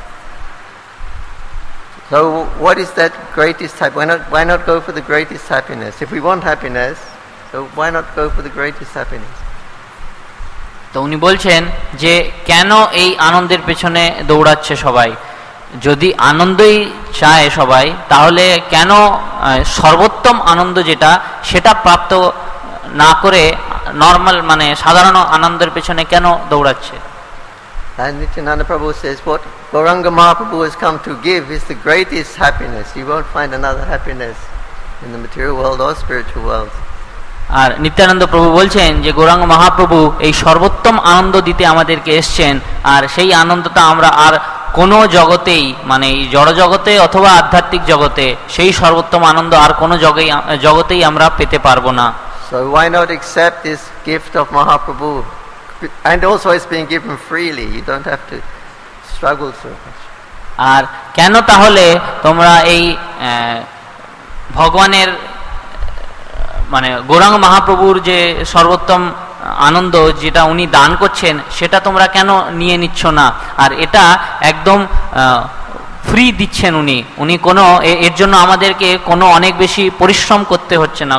So what is that greatest happiness? Why not go for the greatest happiness? If we want happiness, so why not go for the greatest happiness? তো উনি বলছেন যে কেন এই আনন্দের পেছনে দৌড়াচ্ছে সবাই? যদি আনন্দই চায় সবাই তাহলে কেন সর্বোত্তম আনন্দ যেটা সেটা প্রাপ্ত না করে নরমাল মানে সাধারণ আনন্দের পেছনে কেন দৌড়াচ্ছে? And Nityananda Prabhu says what Gauranga Mahaprabhu has come to give is the greatest happiness. You won't find another happiness in the material world or spiritual world. আর নিত্যানন্দ প্রভু বলছেন যে গৌরাঙ্গ মহাপ্রভু এই সর্বোত্তম আনন্দ দিতে আমাদেরকে এসছেন, আর সেই আনন্দটা আমরা আর কোনো জগতেই মানে এই জড় জগতে অথবা আধ্যাত্মিক জগতে সেই সর্বোত্তম আনন্দ আর কোনো জগতেই আমরা পেতে পারবো না। So why not accept this gift of Mahaprabhu? And also it's being given freely. You don't have to struggle so much. আর কেন তাহলে তোমরা এই ভগবানের মানে গৌরাঙ্গ মহাপ্রভুর যে সর্বোত্তম আনন্দ যেটা উনি দান করছেন সেটা তোমরা কেন নিয়ে নিচ্ছ না? আর এটা একদম ফ্রি দিচ্ছেন উনি কোনো এর জন্য আমাদেরকে কোনো অনেক বেশি পরিশ্রম করতে হচ্ছে না।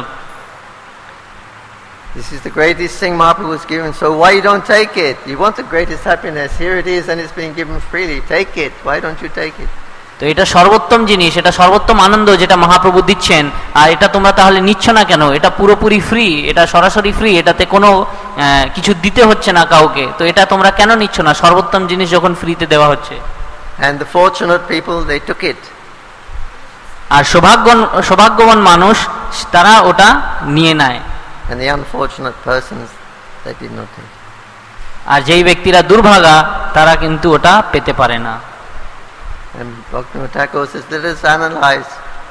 This is the greatest thing Mahaprabhu has given, so why you don't take it? You want the greatest happiness, here it is and it's being given freely. Take it. Why don't you take it? তো এটা সর্বোত্তম জিনিস, এটা সর্বোত্তম আনন্দ যেটা মহাপ্রভু দিচ্ছেন, আর এটা তোমরা তাহলে নিচ্ছ না কেন? এটা পুরোপুরি ফ্রি, এটা সরাসরি ফ্রি, এটাতে কোনো কিছু দিতে হচ্ছে না কাউকে, তো এটা তোমরা কেন নিচ্ছ না সর্বোত্তম জিনিস যখন ফ্রিতে দেওয়া হচ্ছে? And the fortunate people, they took it. আর সৌভাগ্যবান মানুষ তারা ওটা নিয়ে নেয়। And the unfortunate persons, they did not take it. আর যেই ব্যক্তিরা দুর্ভাগা তারা কিন্তু ওটা পেতে পারে না। And Bhaktivinoda Thakur says, let us analyze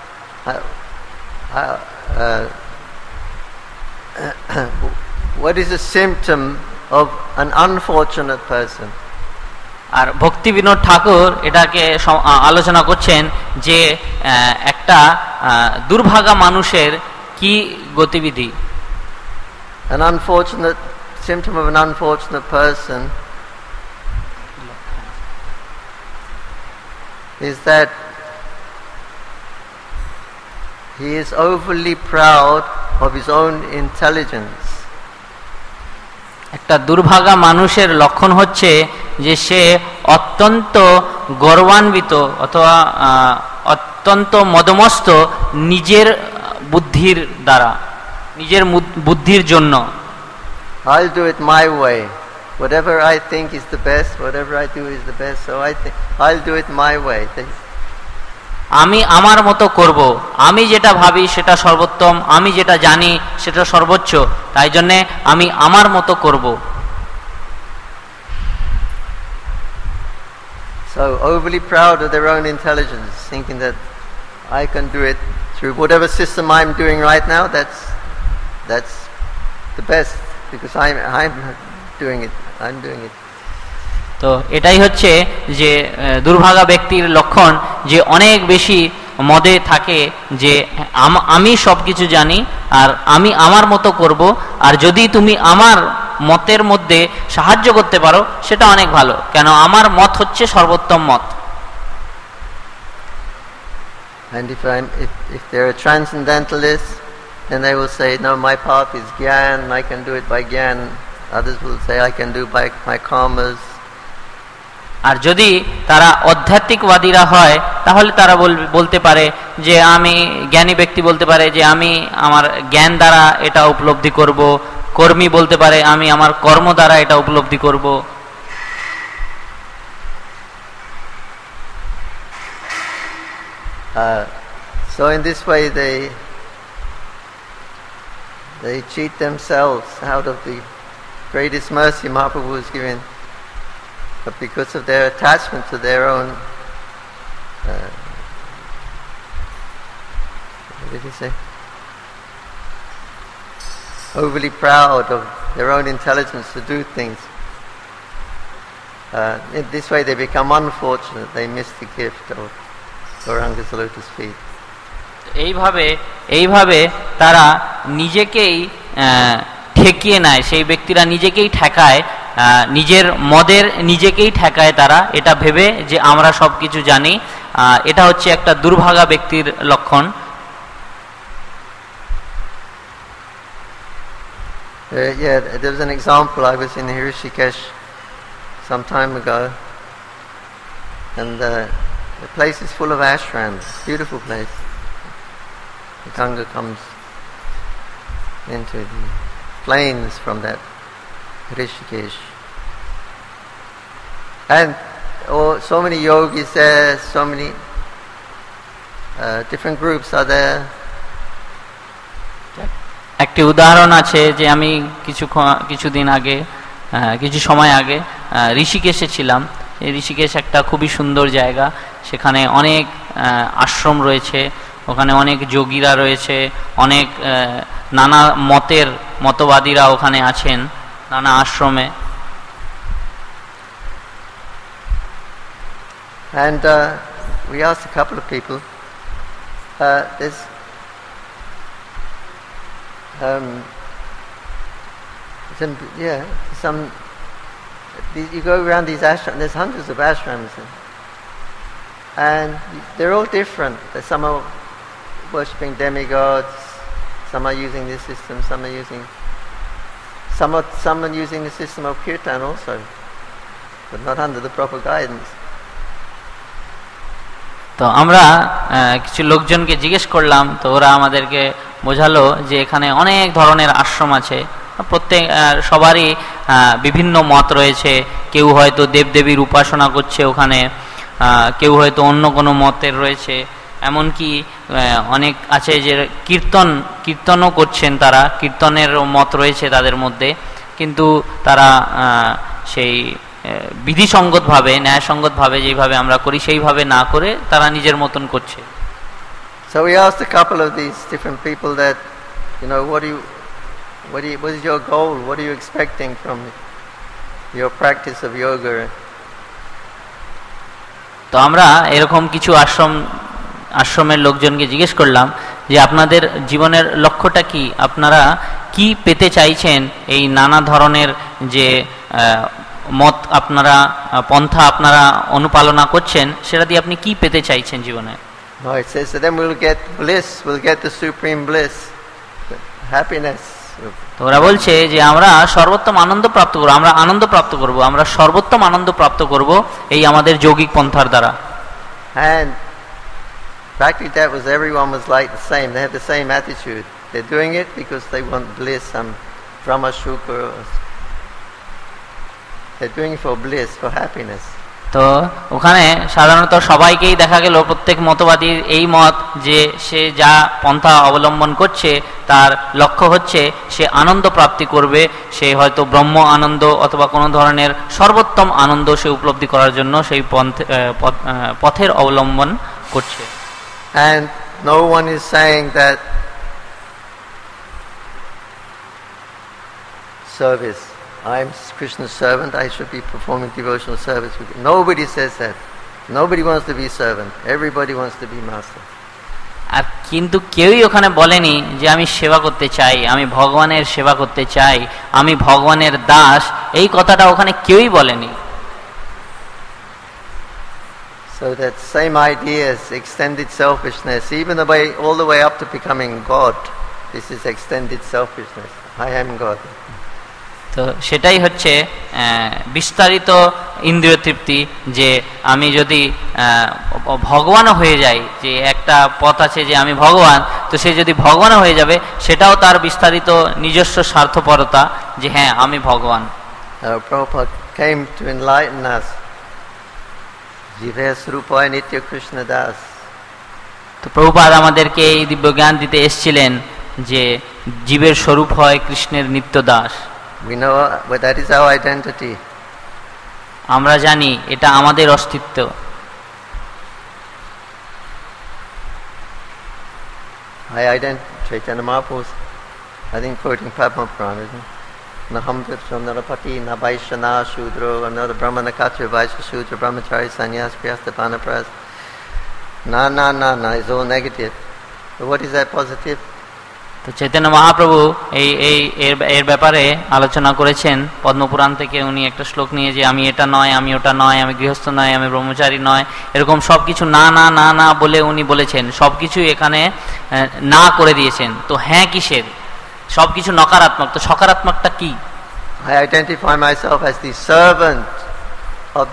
what is a symptom of an unfortunate person. আর ভক্তিবিনোদ ঠাকুর এটাকে আলোচনা করছেন যে একটা দুর্ভাগা মানুষের কি গতিবিধি। An unfortunate symptom of an unfortunate person is that he is overly proud of his own intelligence. একটা দুর্ভাগা মানুষের লক্ষণ হচ্ছে যে সে অত্যন্ত গর্বান্বিত অথবা অত্যন্ত মদমস্ত নিজের বুদ্ধির দ্বারা, নিজের বুদ্ধির জন্য। I'll do it my way. Whatever I think is the best, whatever I do is the best, so I think I'll do it my way. আমি আমার মতো করব, আমি যেটা ভাবি সেটা সর্বোত্তম, আমি যেটা জানি সেটা সর্বোচ্চ, তাই জন্যে আমি আমার মতো করব। So overly proud of their own intelligence, thinking that I can do it through whatever system I'm doing right now, that's the best because I'm doing it. I'm doing it. তো এটাই হচ্ছে যে দুর্ভাগা ব্যক্তির লক্ষণ, যে অনেক বেশি মদে থাকে যে আমি সব কিছু জানি আর আমি আমার মতো করব, আর যদি তুমি আমার মতের মধ্যে সাহায্য করতে পারো সেটা অনেক ভালো, কেন আমার মত হচ্ছে সর্বোত্তম মত। And if they're a transcendentalist, then they will say, no, my path is Gyan, I can do it by Gyan. Others will say, I can do by my karmas. আর যদি তারা আধ্যাত্মিকবাদীরা হয় তাহলে তারা বলতে পারে যে আমি জ্ঞানী ব্যক্তি বলতে পারে যে আমি আমার জ্ঞান দ্বারা এটা উপলব্ধি করব, কর্মী বলতে পারে আমি আমার কর্ম দ্বারা এটা উপলব্ধি করব। So in this way they cheat themselves out of the greatest mercy Mahaprabhu is giving, but because of their attachment to their own what did he say? Overly proud of their own intelligence to do things. In this way they become unfortunate, they miss the gift of Gauranga's lotus feet. এইভাবে তারা নিজেকেই ঠেকিয়ে নেয়, সেই ব্যক্তিরা নিজেকেই ঠেকায়, নিজের মদের নিজেকেই ঠেকায় তারা, এটা ভেবে যে আমরা সব কিছু জানি। এটা হচ্ছে একটা দুর্ভাগা ব্যক্তির লক্ষণ। Yeah, there was an example. I was in Rishikesh some time ago, and the place is full of ashrams, beautiful place. The Ganga comes into the plains from that Rishikesh, and so many yogis there, so many different groups are there. একটি উদাহরণ আছে যে আমি কিছুদিন আগে কিছু সময় আগে ঋষিকেশে ছিলাম। এই ঋষিকেশ একটা খুবই সুন্দর জায়গা, সেখানে অনেক আশ্রম রয়েছে, ওখানে অনেক যোগীরা রয়েছে, অনেক নানা মতবাদীরা ওখানে আছেন নানা আশ্রমে। And we asked a couple of people, there's you go around these ashrams, there's hundreds of ashrams, and they're all different. Some are worshipping demigods, some are using this system, some are using the system of kirtan also, but not under the proper guidance. তো আমরা কিছু লোকজনকে জিজ্ঞেস করলাম, তো ওরা আমাদেরকে বোঝালো যে এখানে অনেক ধরনের আশ্রম আছে, সবারই বিভিন্ন মত রয়েছে। কেউ হয়তো দেবদেবীর উপাসনা করছে ওখানে, কেউ হয়তো অন্য কোনো মতের রয়েছে, এমনকি অনেক আছে যে কীর্তনও করছেন, তারা কীর্তনের মত রয়েছে তাদের মধ্যে, কিন্তু তারা সেই বিধিসঙ্গতভাবে ন্যায়সঙ্গতভাবে যেভাবে আমরা করি সেইভাবে না করে তারা নিজের মতন করছে। So we asked a couple of these different people that, what is your goal? What are you expecting from your practice of yoga? তো আমরা এরকম কিছু আশ্রমের লোকজনকে জিজ্ঞেস করলাম যে আপনাদের জীবনের লক্ষ্যটা কি, আপনারা কি পেতে চাইছেন এই নানা ধরনের যে মত আপনারা পন্থা আপনারা অনুপালনা করছেন, সেটা দিয়ে আপনি কি পেতে চাইছেন জীবনে? No, it says that then we'll get bliss, we'll get the supreme bliss, happiness. তো ওরা বলছে যে আমরা সর্বোত্তম আনন্দ প্রাপ্ত করব, আমরা আনন্দ প্রাপ্ত করব, আমরা সর্বোত্তম আনন্দ প্রাপ্ত করব এই আমাদের যৌগিক পন্থার দ্বারা। And practically that was everyone was like the same. They had the same attitude. They're doing it because they want bliss, some Brahma Shukra. They're doing it for bliss, for happiness. তো ওখানে সাধারণত সবাইকেই দেখা গেল, প্রত্যেক মতবাদীর এই মত যে সে যা পন্থা অবলম্বন করছে তার লক্ষ্য হচ্ছে সে আনন্দ প্রাপ্তি করবে, সে হয়তো ব্রহ্ম আনন্দ অথবা কোনো ধরনের সর্বোত্তম আনন্দ সে উপলব্ধি করার জন্য সেই পথের অবলম্বন করছে। And no one is saying that service, I'm Krishna's servant, I should be performing devotional service. Nobody says that. Nobody wants to be servant. Everybody wants to be master. আর কিন্তু কেউই ওখানে বলেনি যে আমি সেবা করতে চাই, আমি ভগবানের সেবা করতে চাই, আমি ভগবানের দাস, এই কথাটা ওখানে কেউই বলেনি। So that same idea is extended selfishness, even all the way up to becoming God. This is extended selfishness. I am God. তো সেটাই হচ্ছে বিস্তারিত ইন্দ্রিয় তৃপ্তি, যে আমি যদি ভগবানও হয়ে যাই, যে একটা পথ আছে যে আমি ভগবান, তো সে যদি ভগবানও হয়ে যাবে সেটাও তার বিস্তারিত নিজস্ব স্বার্থপরতা, যে হ্যাঁ আমি ভগবান। Prabhupada came to enlighten us. Jive Srupaya Nitya Krishna Das. তো প্রভুপাদ আমাদেরকে এই দিব্য জ্ঞান দিতে এসেছিলেন যে জীবের স্বরূপ হয় কৃষ্ণের নিত্য Das. We know that is our identity. আমরা জানি এটা আমাদের অস্তিত্ব। Chaitanya Mahaprabhu, I think quoting Padma Purana, isn't it? Naham Dirsham Narapati, Nabaisha Na Shudro, another Brahmana Katra, Vaisha Shudra, Brahmachari, Sannyas, Priyasta, Panapras. Na, is all negative. But what is that positive? তো চৈতন্য মহাপ্রভু এর ব্যাপারে আলোচনা করেছেন পদ্মপুরাণ থেকে। উনি একটা শ্লোক নিয়ে যে আমি এটা নয়, আমি ওটা নয়, আমি গৃহস্থ নয়, আমি ব্রহ্মচারী নয়, এরকম সবকিছু না বলে উনি বলেছেন সবকিছু এখানে না করে দিয়েছেন। তো হ্যাঁ কিসের? সবকিছু নকারাত্মক। তো সকারাত্মকটা কি? I identify myself as the servant of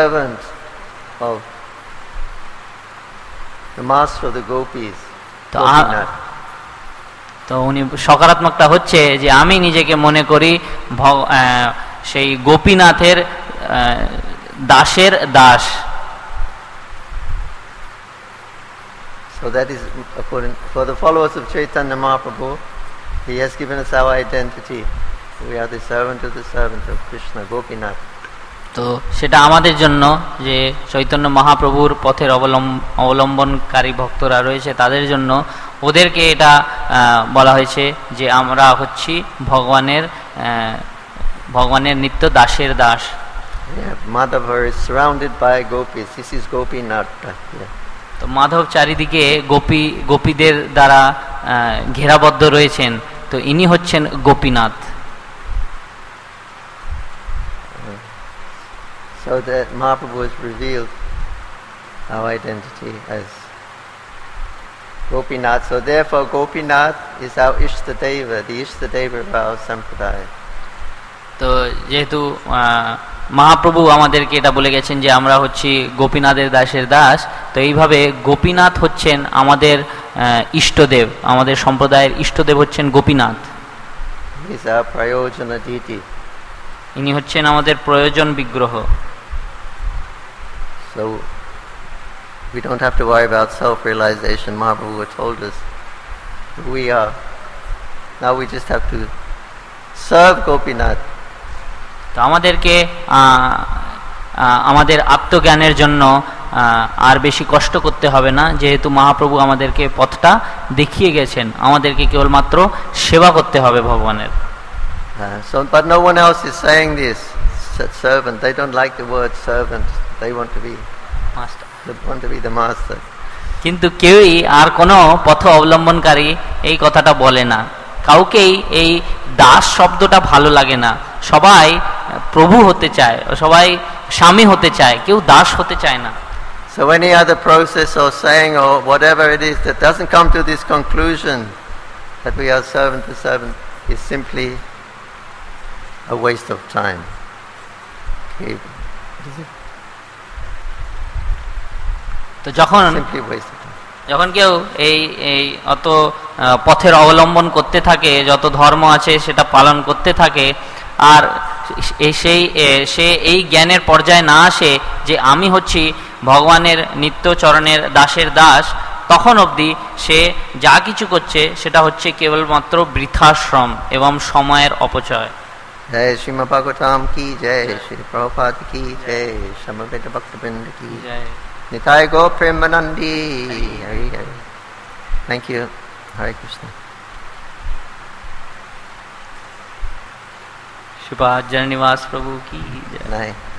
the master of the gopis. তো উনি সকারাত্মকটা হচ্ছে যে আমি নিজেকে মনে করি সেই গোপীনাথের দাসের Das. So that is according for the followers of Chaitanya Mahaprabhu, he has given us our identity. We are the servant of Krishna, Gopinath. তো সেটা আমাদের জন্য, যে চৈতন্য মহাপ্রভুর পথের অবলম্বনকারী ভক্তরা রয়েছে তাদের জন্য, ওদেরকে এটা বলা হয়েছে যে আমরা হচ্ছি ভগবানের নিত্য দাসের Das. Madhava is surrounded by gopis. This is Gopinath. তো মাধব চারিদিকে গোপীদের দ্বারা ঘেরাবদ্ধ রয়েছেন, তো ইনি হচ্ছেন Gopinath. So that Mahaprabhu has revealed our identity as Gopinath. So therefore Gopinath is our Ishtadeva, the Ishtadeva of our Sampradaya. তো যেহেতু মহাপ্রভু আমাদেরকে এটা বলে গেছেন যে আমরা হচ্ছি গোপীনাথের দাসের দাস, তো এইভাবে গোপীনাথ হচ্ছেন আমাদের ইষ্টদেব, আমাদের সম্প্রদায়ের ইষ্টদেব হচ্ছেন Gopinath. He is our Prayojana deity. ইনি হচ্ছেন আমাদের প্রয়োজন বিগ্রহ। So we don't have to worry about self-realization. Mahaprabhu told us who we are. Now we just have to serve Gopinath. তো আমাদেরকে আমাদের আত্মজ্ঞানের জন্য আর বেশি কষ্ট করতে হবে না, যেহেতু মহাপ্রভু আমাদেরকে পথটা দেখিয়ে গেছেন। আমাদেরকে কেবলমাত্র সেবা করতে হবে ভগবানের। So, but no one else is saying this. Servant. They don't like the word servant. They want to be master. They want to be the master. কিন্তু কেউই আর কোনো পথ অবলম্বনকারী এই কথাটা বলে না। কাউকেই এই দাস শব্দটা ভালো লাগে না। সবাই প্রভু হতে চায়, সবাই স্বামী হতে চায়, কেউ দাস হতে চায় না। So any other process or saying or whatever it is that doesn't come to this conclusion that we are servant to servant is simply a waste of time. Okay. তো যখন কেউ এই অত পথের অবলম্বন করতে থাকে, যত ধর্ম আছে সেটা পালন করতে থাকে, আর সে এই জ্ঞানের পর্যায়ে না আসে যে আমি হচ্ছি ভগবানের নিত্য চরণের দাসের দাস, তখন অবধি সে যা কিছু করছে সেটা হচ্ছে কেবলমাত্র বৃথাশ্রম এবং সময়ের অপচয়। জয় শ্রীমদ্ ভাগবতম কি জয়, শ্রী প্রভুপাদ কি জয়, সমবেত ভক্তবৃন্দ কি জয়, নিতাই গো প্রেমানন্দী হরি হরি। Thank you. হরে কৃষ্ণ। श्रीपाद जननिवास प्रभु की जय।